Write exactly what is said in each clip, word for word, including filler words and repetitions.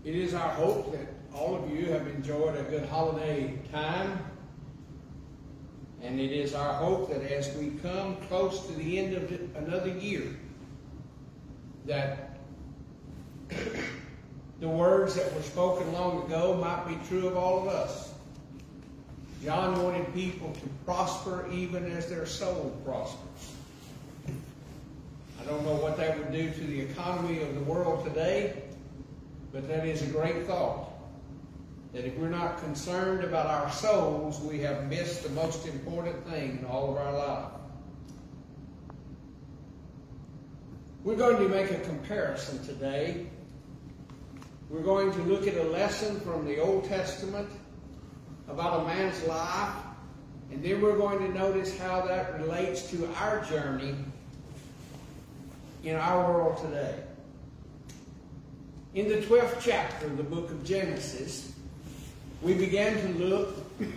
It is our hope that all of you have enjoyed a good holiday time. And it is our hope that as we come close to the end of another year, that the words that were spoken long ago might be true of all of us. John wanted people to prosper even as their soul prospers. I don't know what that would do to the economy of the world today, but that is a great thought. That if we're not concerned about our souls, we have missed the most important thing in all of our life. We're going to make a comparison today. We're going to look at a lesson from the Old Testament about a man's life, and then we're going to notice how that relates to our journey in our world today. In the twelfth chapter of the book of Genesis, we began to look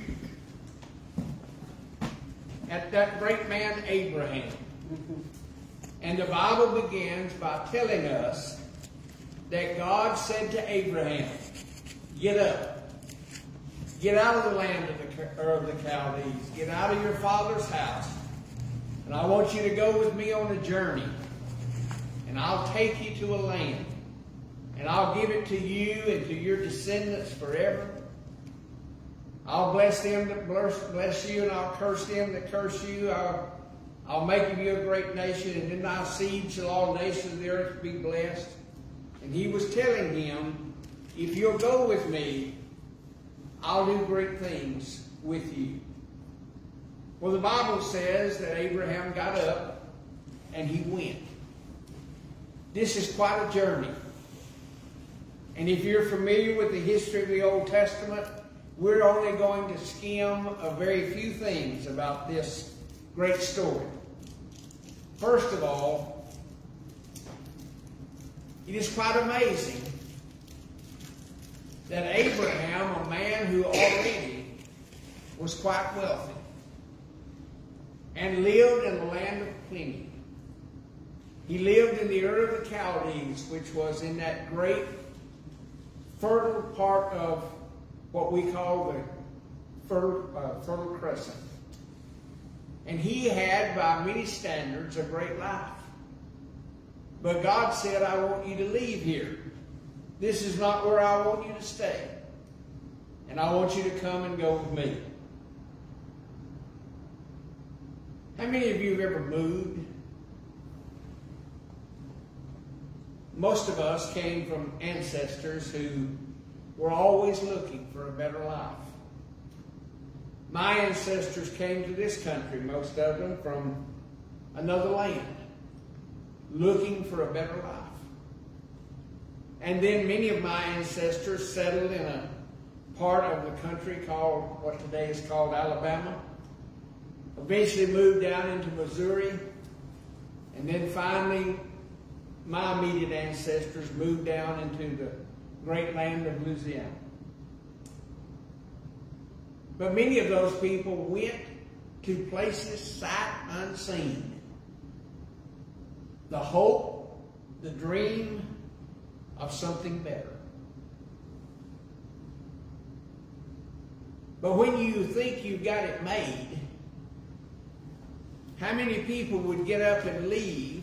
at that great man Abraham. And the Bible begins by telling us that God said to Abraham, get up, get out of the land of the, or of the Chaldees, get out of your father's house, and I want you to go with me on a journey, and I'll take you to a land, and I'll give it to you and to your descendants forever. I'll bless them that bless, bless you, and I'll curse them that curse you. I'll, I'll make of you a great nation, and in thy seed shall all nations of the earth be blessed. And he was telling him, if you'll go with me, I'll do great things with you. Well, the Bible says that Abraham got up and he went. This is quite a journey. And if you're familiar with the history of the Old Testament, we're only going to skim a very few things about this great story. First of all, it is quite amazing that Abraham, a man who already was quite wealthy and lived in a land of plenty. He lived in the Ur of the Chaldees, which was in that great fertile part of what we call the fertile, uh, fertile Crescent. And he had, by many standards, a great life. But God said, I want you to leave here. This is not where I want you to stay. And I want you to come and go with me. How many of you have ever moved? Most of us came from ancestors who were always looking for a better life. My ancestors came to this country, most of them from another land, looking for a better life. And then many of my ancestors settled in a part of the country called, what today is called Alabama, eventually moved down into Missouri, and then finally my immediate ancestors moved down into the great land of Louisiana. But many of those people went to places sight unseen. The hope, the dream of something better. But when you think you've got it made, how many people would get up and leave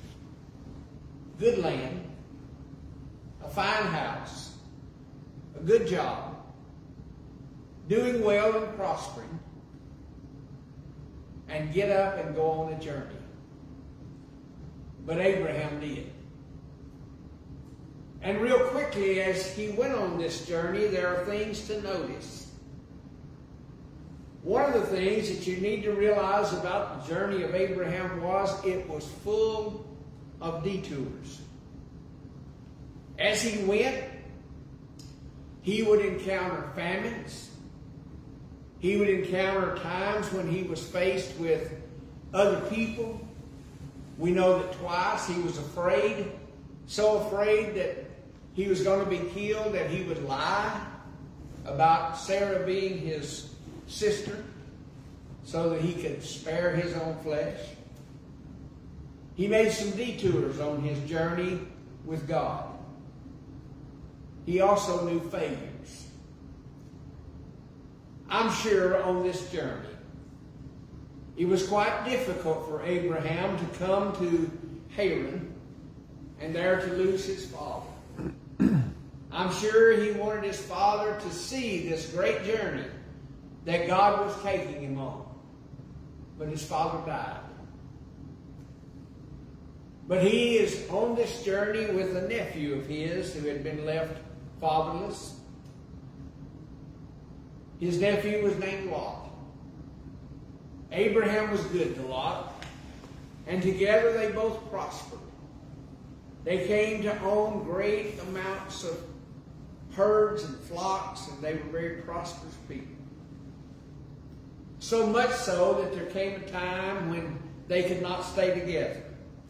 good land, a fine house, a good job, doing well and prospering, and get up and go on a journey? But Abraham did. And real quickly, as he went on this journey, there are things to notice. One of the things that you need to realize about the journey of Abraham was it was full of detours. As he went, he would encounter famines. He would encounter times when he was faced with other people. We know that twice he was afraid, so afraid that he was going to be killed that he would lie about Sarah being his sister so that he could spare his own flesh. He made some detours on his journey with God. he also knew failures. I'm sure on this journey, it was quite difficult for Abraham to come to Haran and there to lose his father. I'm sure he wanted his father to see this great journey that God was taking him on. But his father died. But he is on this journey with a nephew of his who had been left fatherless. His nephew was named Lot. Abraham was good to Lot, and together they both prospered. They came to own great amounts of herds and flocks, and they were very prosperous people. So much so that there came a time when they could not stay together.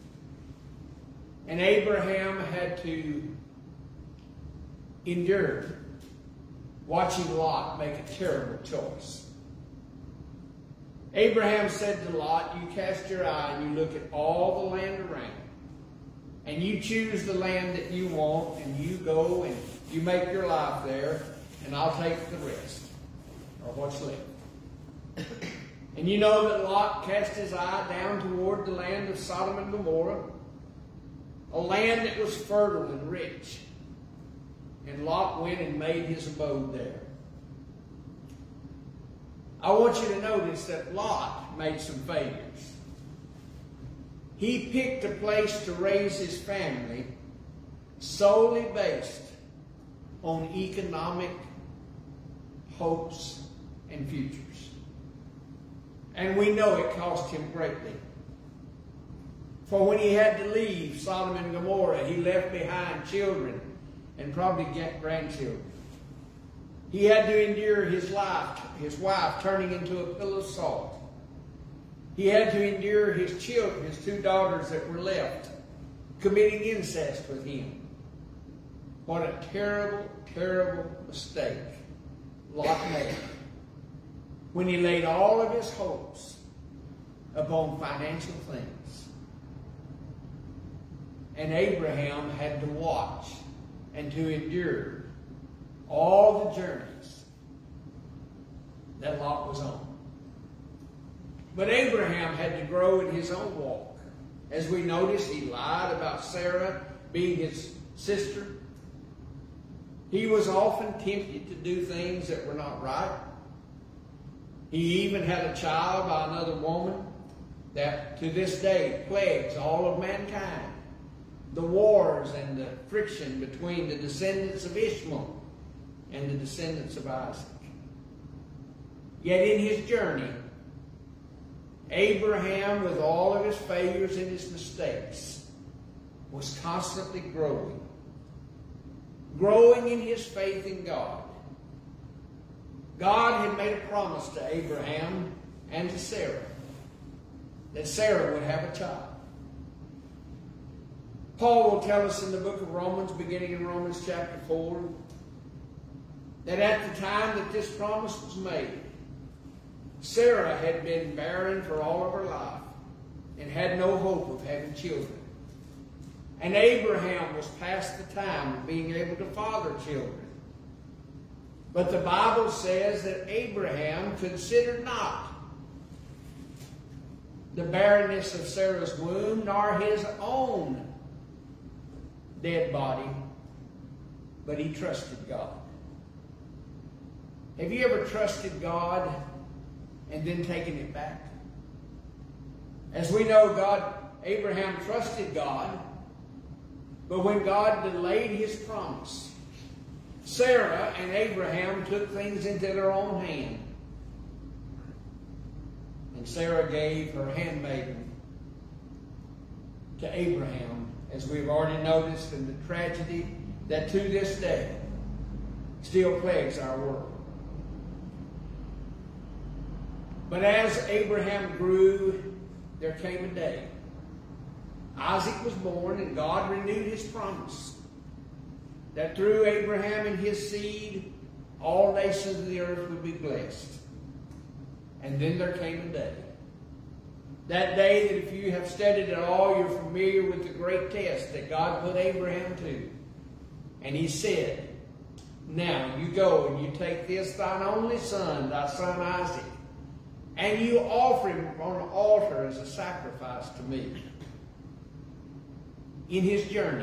And Abraham had to endure watching Lot make a terrible choice. Abraham said to Lot, you cast your eye and you look at all the land around, and you choose the land that you want, and you go and you make your life there, and I'll take the rest, or what's left. And you know that Lot cast his eye down toward the land of Sodom and Gomorrah, a land that was fertile and rich. And Lot went and made his abode there. I want you to notice that Lot made some failures. He picked a place to raise his family solely based on economic hopes and futures. And we know it cost him greatly. For when he had to leave Sodom and Gomorrah, he left behind children and probably grandchildren. He had to endure his life, his wife turning into a pillow of salt. He had to endure his children, his two daughters that were left, committing incest with him. What a terrible, terrible mistake Lot made when he laid all of his hopes upon financial things. And Abraham had to watch and to endure all the journeys that Lot was on. But Abraham had to grow in his own walk. As we notice, he lied about Sarah being his sister. He was often tempted to do things that were not right. He even had a child by another woman that to this day plagues all of mankind. The wars and the friction between the descendants of Ishmael and the descendants of Isaac. Yet in his journey, Abraham, with all of his failures and his mistakes, was constantly growing. Growing in his faith in God. God had made a promise to Abraham and to Sarah that Sarah would have a child. Paul will tell us in the book of Romans, beginning in Romans chapter four, that at the time that this promise was made, Sarah had been barren for all of her life and had no hope of having children. And Abraham was past the time of being able to father children. But the Bible says that Abraham considered not the barrenness of Sarah's womb, nor his own dead body, but he trusted God. Have you ever trusted God and then taken it back? As we know, God, Abraham trusted God, but when God delayed his promise, Sarah and Abraham took things into their own hand. And Sarah gave her handmaiden to Abraham, as we've already noticed in the tragedy that to this day still plagues our world. But as Abraham grew, there came a day. Isaac was born, and God renewed his promise that through Abraham and his seed, all nations of the earth would be blessed. And then there came a day. That day that if you have studied at all, you're familiar with the great test that God put Abraham to. And he said, Now you go and you take this thine only son, thy son Isaac, and you offer him on an altar as a sacrifice to me. In his journey,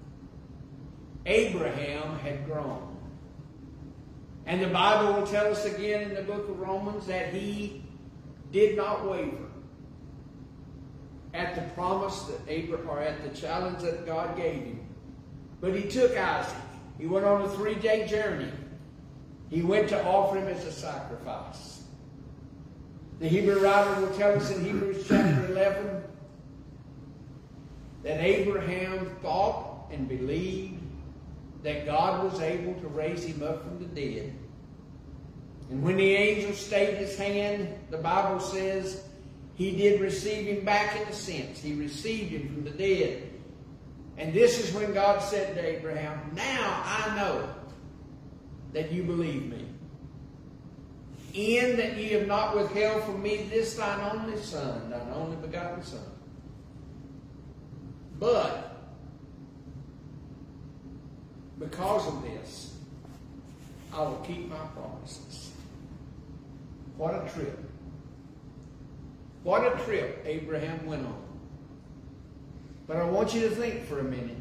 Abraham had grown. And the Bible will tell us again in the book of Romans that he did not waver at the promise that Abraham, or at the challenge that God gave him. But he took Isaac. He went on a three-day journey. He went to offer him as a sacrifice. The Hebrew writer will tell us in Hebrews chapter eleven that Abraham thought and believed that God was able to raise him up from the dead. And when the angel stayed his hand, the Bible says he did receive him back in a sense. He received him from the dead. And this is when God said to Abraham, now I know that you believe me. In that ye have not withheld from me this thine only son, thine only begotten son. But because of this, I will keep my promises. What a trip. What a trip Abraham went on. But I want you to think for a minute.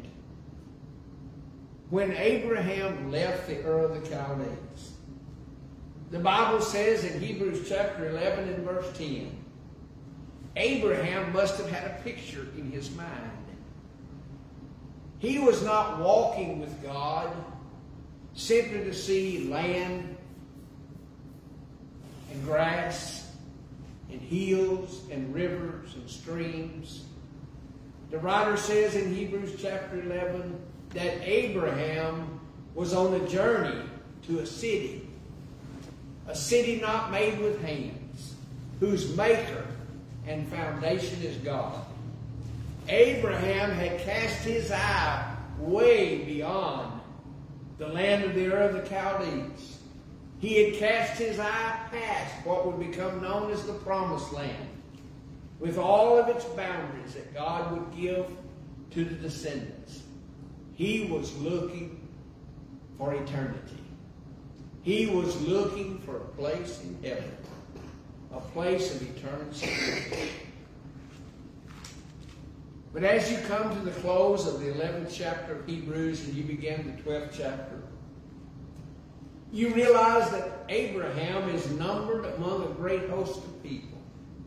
When Abraham left the Ur of the Chaldees, the Bible says in Hebrews chapter eleven and verse ten, Abraham must have had a picture in his mind. He was not walking with God simply to see land and grass and hills and rivers and streams. The writer says in Hebrews chapter eleven that Abraham was on a journey to a city, a city not made with hands, whose maker and foundation is God. Abraham had cast his eye way beyond the land of the Ur of the Chaldees. He had cast his eye past what would become known as the Promised Land, with all of its boundaries that God would give to the descendants. He was looking for eternity. He was looking for a place in heaven, a place of eternal security. But as you come to the close of the eleventh chapter of Hebrews and you begin the twelfth chapter, you realize that Abraham is numbered among a great host of people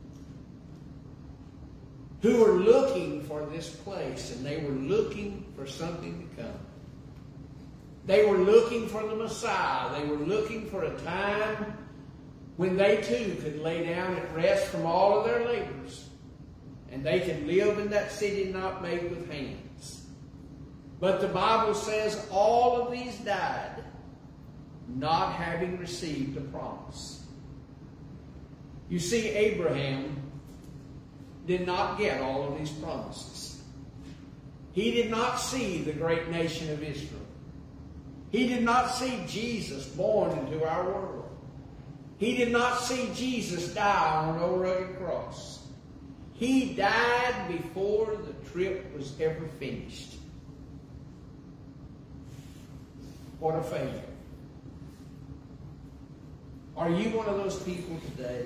who were looking for this place, and they were looking for something to come. They were looking for the Messiah. They were looking for a time when they too could lay down at rest from all of their labors, and they could live in that city not made with hands. But the Bible says all of these died, not having received a promise. You see, Abraham did not get all of these promises. He did not see the great nation of Israel. He did not see Jesus born into our world. He did not see Jesus die on an old rugged cross. He died before the trip was ever finished. What a failure. Are you one of those people today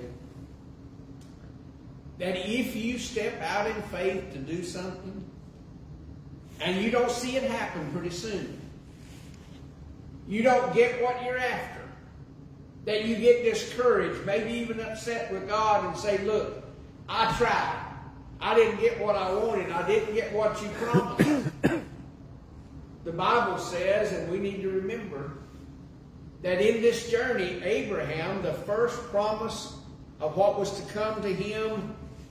that if you step out in faith to do something and you don't see it happen pretty soon, you don't get what you're after, that you get discouraged, maybe even upset with God and say, look, I tried. I didn't get what I wanted. I didn't get what you promised. The Bible says, and we need to remember, that in this journey, Abraham, the first promise of what was to come to him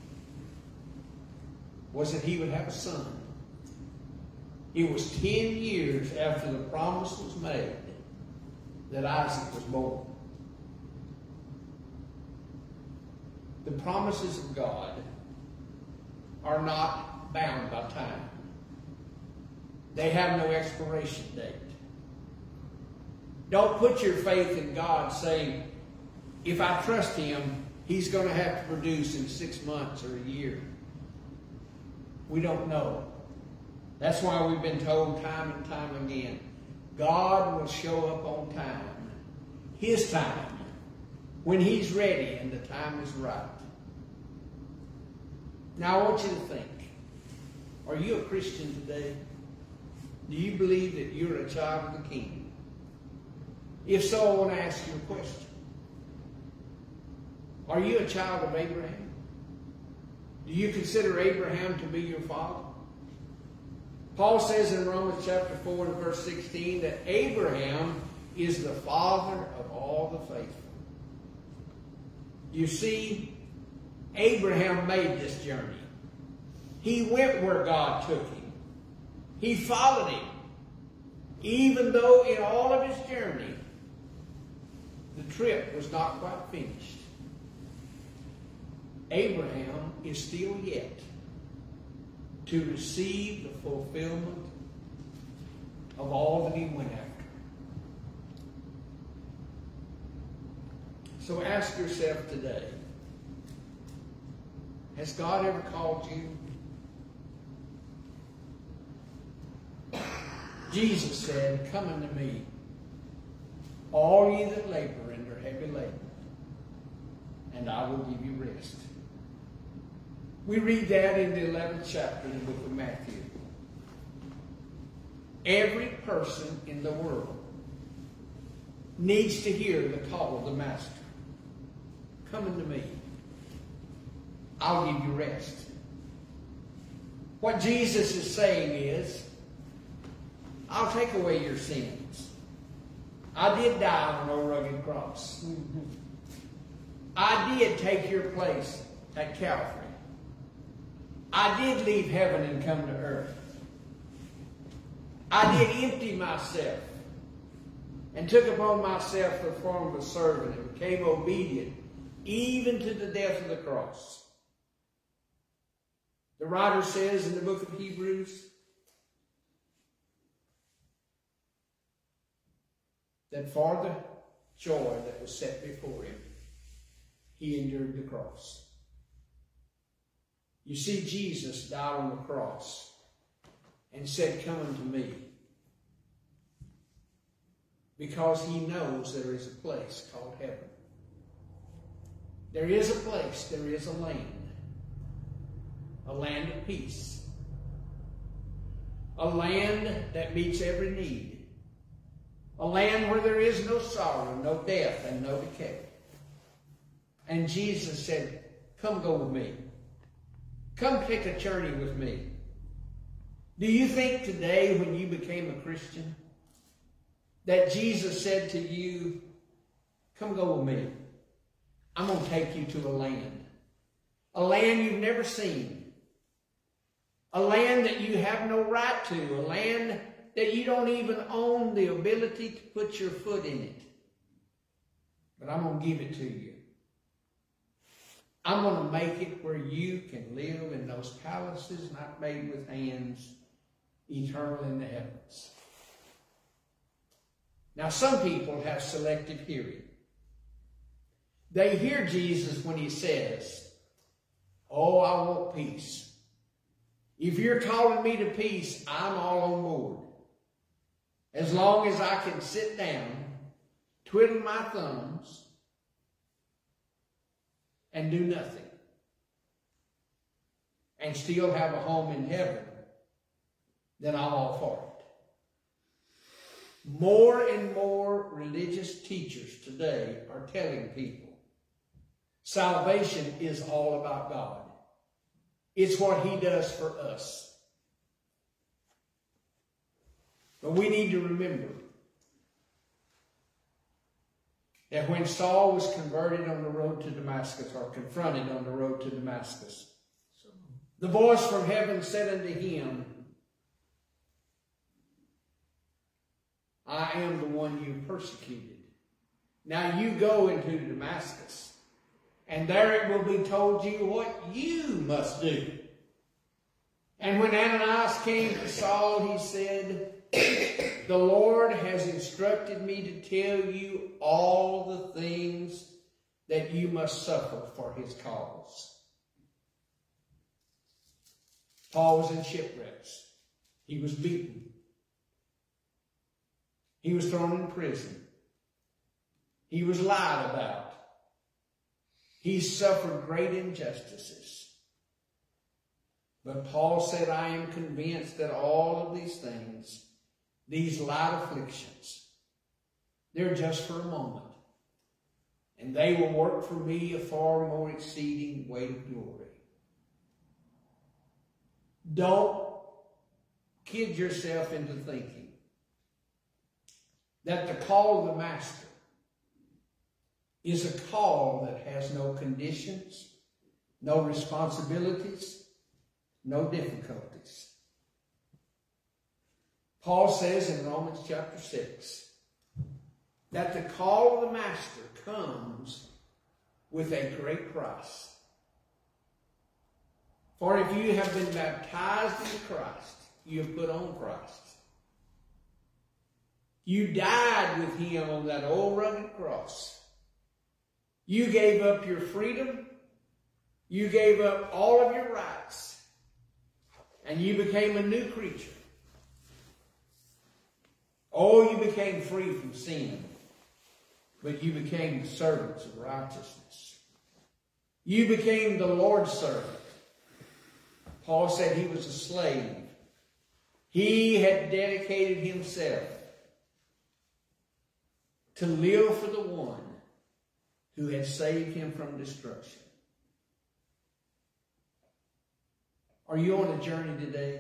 was that he would have a son. It was ten years after the promise was made that Isaac was born. The promises of God are not bound by time. They have no expiration date. Don't put your faith in God saying, if I trust Him, He's going to have to produce in six months or a year. We don't know. That's why we've been told time and time again, God will show up on time. His time. When He's ready and the time is right. Now I want you to think. Are you a Christian today? Do you believe that you're a child of the King? If so, I want to ask you a question. Are you a child of Abraham? Do you consider Abraham to be your father? Paul says in Romans chapter four and verse sixteen that Abraham is the father of all the faithful. You see, Abraham made this journey. He went where God took him. He followed Him. Even though in all of his journey, the trip was not quite finished. Abraham is still yet to receive the fulfillment of all that he went after. So ask yourself today, has God ever called you? Jesus said, "Come unto me, all ye that labor and are heavy laden, and I will give you rest." We read that in the eleventh chapter in the book of Matthew. Every person in the world needs to hear the call of the Master. Come unto me. I'll give you rest. What Jesus is saying is, I'll take away your sins. I did die on a rugged cross. Mm-hmm. I did take your place at Calvary. I did leave heaven and come to earth. I did empty myself and took upon myself the form of a servant and became obedient even to the death of the cross. The writer says in the book of Hebrews that for the joy that was set before him, he endured the cross. You see, Jesus died on the cross and said, "Come unto me," because he knows there is a place called heaven. There is a place, there is a land, a land of peace, a land that meets every need, a land where there is no sorrow, no death, and no decay. And Jesus said, "Come go with me. Come take a journey with me." Do you think today when you became a Christian that Jesus said to you, "Come go with me. I'm going to take you to a land. A land you've never seen. A land that you have no right to. A land that you don't even own the ability to put your foot in it. But I'm going to give it to you. I'm going to make it where you can live in those palaces not made with hands, eternal in the heavens." Now, some people have selective hearing. They hear Jesus when he says, "Oh, I want peace. If you're calling me to peace, I'm all on board. As long as I can sit down, twiddle my thumbs, and do nothing, and still have a home in heaven, then I'm all for it." More and more religious teachers today are telling people salvation is all about God. It's what he does for us. But we need to remember that when Saul was converted on the road to Damascus, or confronted on the road to Damascus, the voice from heaven said unto him, "I am the one you persecuted. Now you go into Damascus, and there it will be told you what you must do." And when Ananias came to Saul, he said, "The Lord has instructed me to tell you all the things that you must suffer for his cause." Paul was in shipwrecks. He was beaten. He was thrown in prison. He was lied about. He suffered great injustices. But Paul said, I am convinced that all of these things, these light afflictions, they're just for a moment. And they will work for me a far more exceeding weight of glory. Don't kid yourself into thinking that the call of the Master is a call that has no conditions, no responsibilities, no difficulties. Paul says in Romans chapter six that the call of the Master comes with a great price. For if you have been baptized into Christ, you have put on Christ. You died with him on that old rugged cross. You gave up your freedom. You gave up all of your rights. And you became a new creature. Oh, you became free from sin. But you became the servants of righteousness. You became the Lord's servant. Paul said he was a slave. He had dedicated himself to live for the one who had saved him from destruction. Are you on a journey today?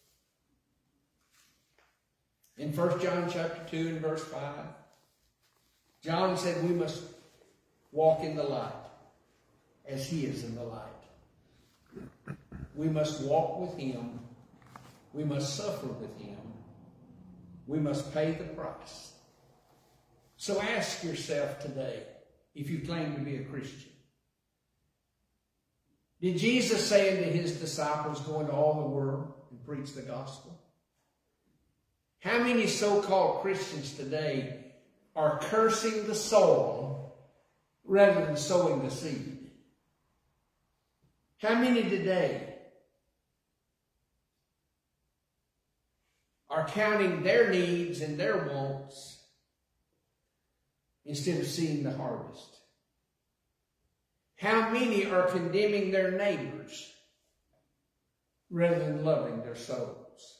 In First John chapter two and verse five, John said we must walk in the light as he is in the light. We must walk with him. We must suffer with him. We must pay the price. So ask yourself today, if you claim to be a Christian, did Jesus say unto his disciples, go into all the world and preach the gospel? How many so-called Christians today are cursing the soil rather than sowing the seed? How many today are counting their needs and their wants instead of seeing the harvest? How many are condemning their neighbors rather than loving their souls?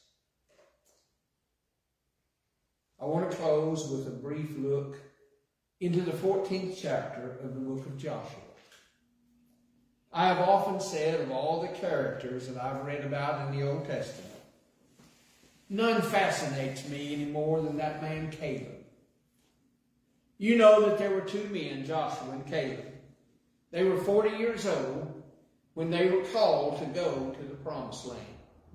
I want to close with a brief look into the fourteenth chapter of the book of Joshua. I have often said of all the characters that I've read about in the Old Testament, none fascinates me any more than that man Caleb. You know that there were two men, Joshua and Caleb. They were forty years old when they were called to go to the promised land.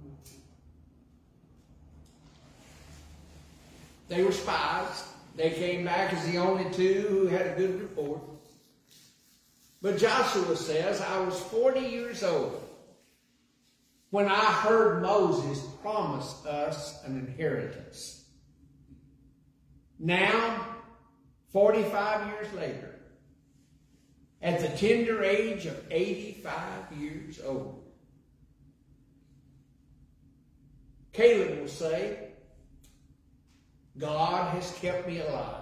They were spies. They came back as the only two who had a good report. But Joshua says, I was forty years old when I heard Moses promise us an inheritance. Now, forty-five years later, at the tender age of eighty-five years old, Caleb will say, God has kept me alive.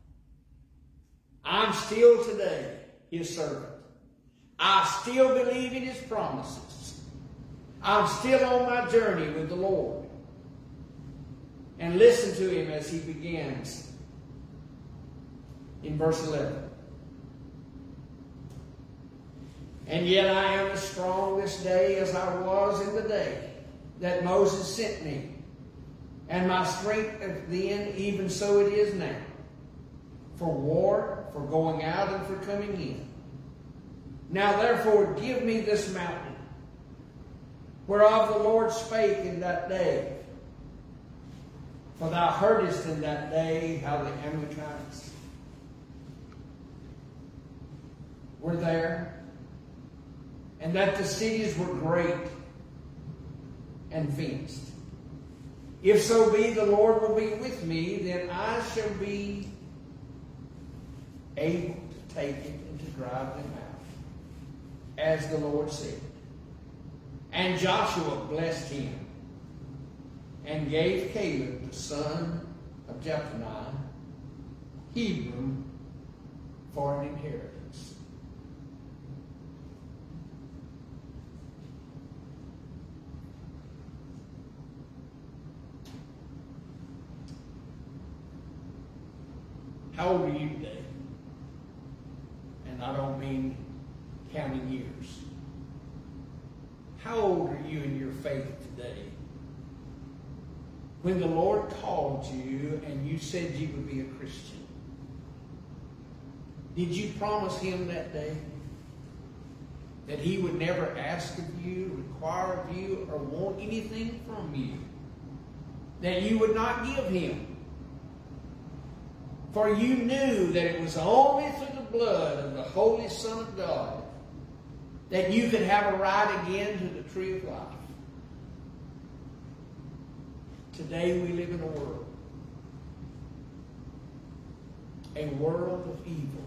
I'm still today his servant. I still believe in his promises. I'm still on my journey with the Lord. And listen to him as he begins in verse eleven. And yet I am as strong this day as I was in the day that Moses sent me. And my strength then, even so it is now, for war, for going out, and for coming in. Now therefore give me this mountain, whereof the Lord spake in that day. For thou heardest in that day how the Amalekites were there, and that the cities were great and fenced. If so be the Lord will be with me, then I shall be able to take it and to drive them out, as the Lord said. And Joshua blessed him, and gave Caleb the son of Jephunneh Hebron for an inheritance. How old are you today? And I don't mean counting years. How old are you in your faith today? When the Lord called you and you said you would be a Christian, did you promise Him that day that He would never ask of you, require of you, or want anything from you that you would not give Him? For you knew that it was only through the blood of the Holy Son of God that you could have a right again to the tree of life. Today we live in a world, a world of evil,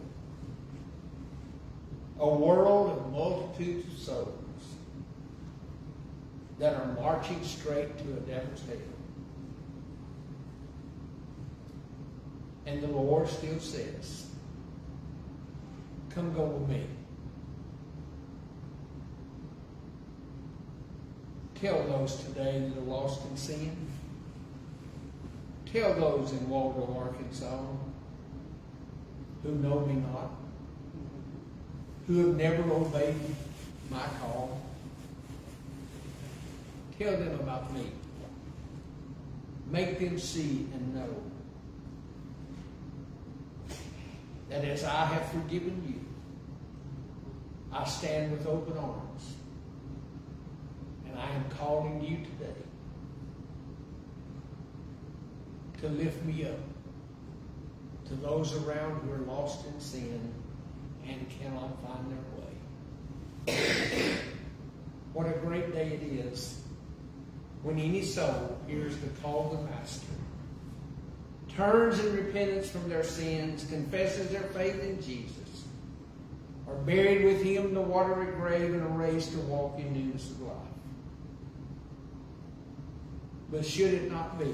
a world of multitudes of souls that are marching straight to a devil's hell. And the Lord still says, come go with me. Tell those today that are lost in sin. Tell those in Waldo, Arkansas, who know me not, who have never obeyed my call. Tell them about me. Make them see and know that as I have forgiven you, I stand with open arms. And I am calling you today to lift me up to those around who are lost in sin and cannot find their way. What a great day it is when any soul hears the call of the Master, turns in repentance from their sins, confesses their faith in Jesus, are buried with Him in the watery grave, and are raised to walk in newness of life. But should it not be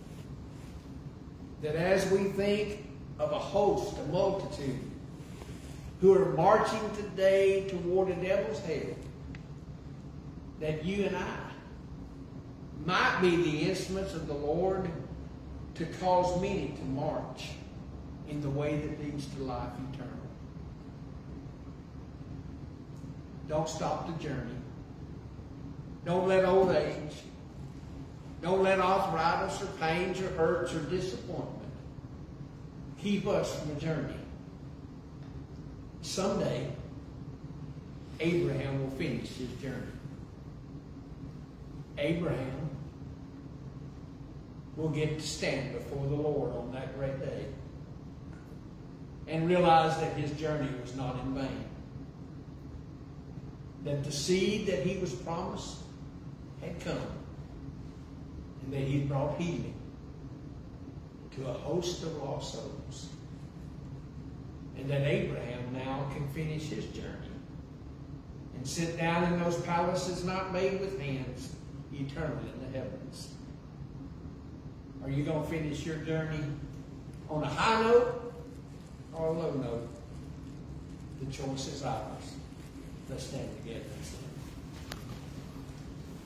that as we think of a host, a multitude, who are marching today toward a devil's hell, that you and I might be the instruments of the Lord to cause many to march in the way that leads to life eternal. Don't stop the journey. Don't let old age, don't let arthritis or pains or hurts or disappointment keep us from the journey. Someday, Abraham will finish his journey. Abraham will get to stand before the Lord on that great day and realize that his journey was not in vain. That the seed that he was promised had come, and that he had brought healing to a host of lost souls. And that Abraham now can finish his journey and sit down in those palaces not made with hands, eternally in the heavens. Are you going to finish your journey on a high note or a low note? The choice is ours. Let's stand together and sing.